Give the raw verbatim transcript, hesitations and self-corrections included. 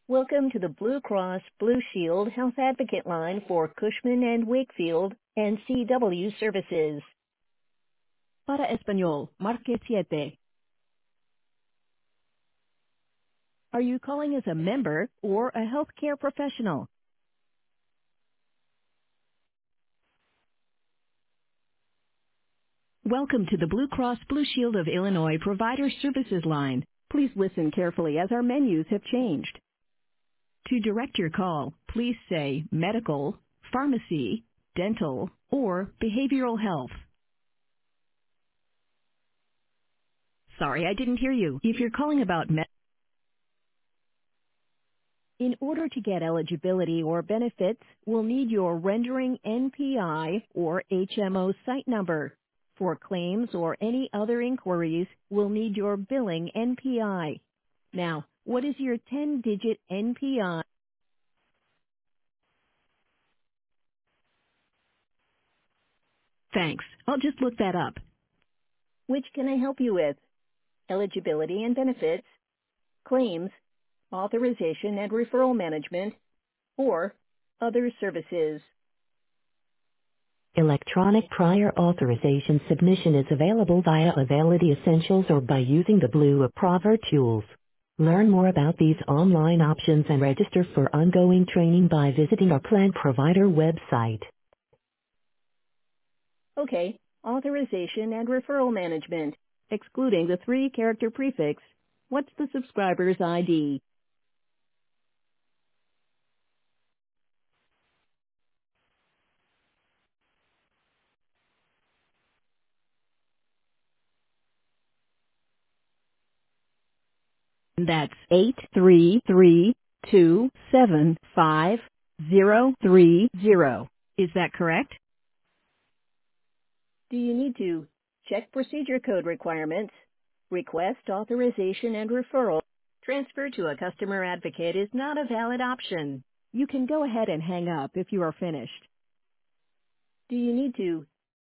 Welcome to the Blue Cross Blue Shield Health Advocate line for Cushman and Wakefield and C W services. Para Español, marque siete. Are you calling as a member or a healthcare professional? Welcome to the Blue Cross Blue Shield of Illinois Provider Services line. Please listen carefully as our menus have changed. To direct your call, please say medical, pharmacy, dental, or behavioral health. Sorry, I didn't hear you. If you're calling about med- In order to get eligibility or benefits, we'll need your rendering N P I or H M O site number. For claims or any other inquiries, we'll need your billing N P I. Now, what is your ten-digit N P I? Thanks. I'll just look that up. Which can I help you with? Eligibility and benefits, claims, authorization and referral management, or other services. Electronic prior authorization submission is available via Avality Essentials or by using the Blue Approver tools. Learn more about these online options and register for ongoing training by visiting our plan provider website. Okay, authorization and referral management, excluding the three-character prefix. What's the subscriber's I D? That's eight three three two seven five zero three zero. Is that correct? Do you need to check procedure code requirements, request authorization and referral? Transfer to a customer advocate is not a valid option. You can go ahead and hang up if you are finished. Do you need to